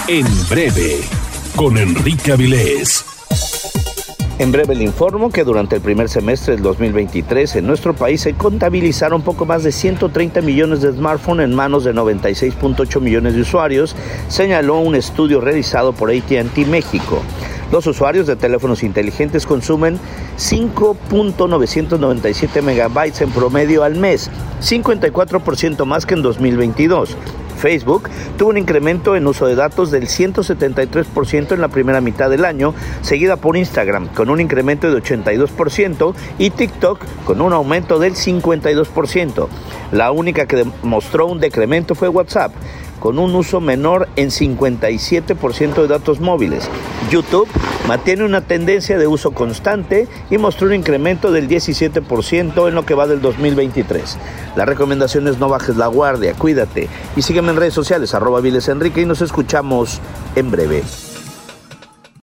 En breve, con Enrique Avilés. En breve le informo que durante el primer semestre del 2023 en nuestro país se contabilizaron poco más de 130 millones de smartphones en manos de 96.8 millones de usuarios, señaló un estudio realizado por AT&T México. Los usuarios de teléfonos inteligentes consumen 5.997 megabytes en promedio al mes, 54% más que en 2022. Facebook tuvo un incremento en uso de datos del 173% en la primera mitad del año, seguida por Instagram con un incremento de 82% y TikTok con un aumento del 52%. La única que demostró un decremento fue WhatsApp, con un uso menor en 57% de datos móviles. YouTube mantiene una tendencia de uso constante y mostró un incremento del 17% en lo que va del 2023. La recomendación es no bajes la guardia, cuídate y sígueme en redes sociales @Avilés Enrique y nos escuchamos en breve.